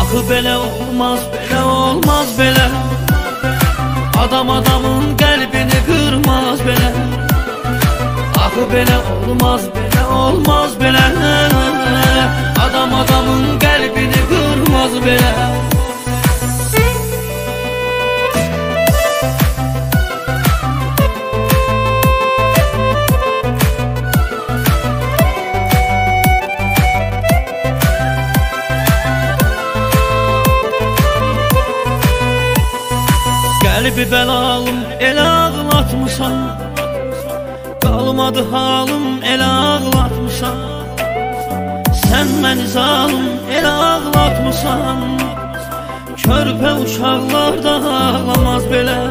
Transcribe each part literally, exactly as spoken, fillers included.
Axı belə olmaz, belə olmaz belə. Adam adamın qəlbini qırmaz belə. Axı belə olmaz, belə olmaz belə. Adam adamın qəlbini qırmaz belə. Qəlbi bəlalım, elə ağlatmışsan. Qalmadı halım, elə ağlatmışsan. Sən məni zalım, elə ağlatmışsan. Körpə uşaqlar da ağlamaz belə.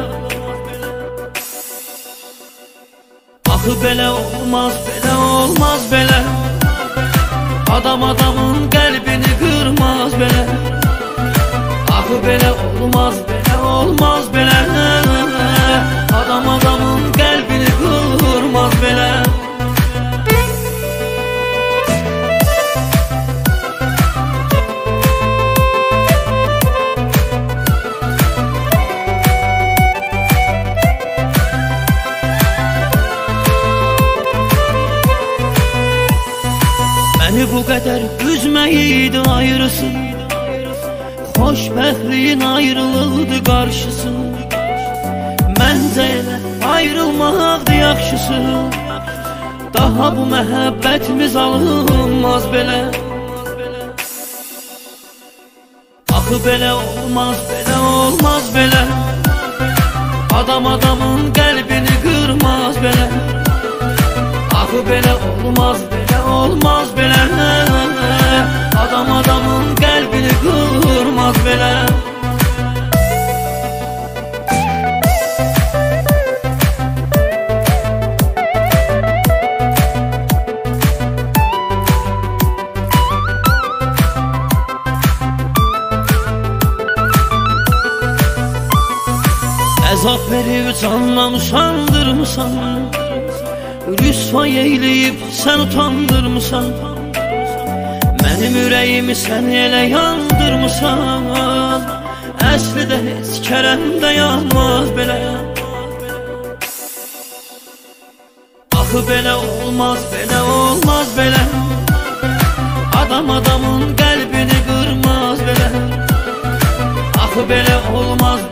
Axı belə olmaz, belə olmaz belə. Adam adamın qəlbini qırmaz belə. Axı belə olmaz, belə olmaz belə. Adam adamın qəlbini qırmaz belə. Məni bu qədər üzməyiydi ayrısın. Xoşbəxtliyin ayrılıqdı qarşısı. Məncə elə ayrılmaqdı yaxşısı. Daha bu məhəbbətimiz alınmaz belə. Axı belə olmaz, belə olmaz belə. Adam adamın qəlbini qırmaz belə. Axı belə olmaz, belə olmaz belə. Adam adamın qəlbini qırmaz belə. Əzab verib candan usandırmısan. Rüsvay eyləyib sən utandırmısan. Mənim ürəyimi sən elə yandırmısan. Əslidə heç kərəmdə yanmaz belə. Axı belə olmaz, belə olmaz belə. Adam adamın qəlbini qırmaz belə. Axı belə olmaz,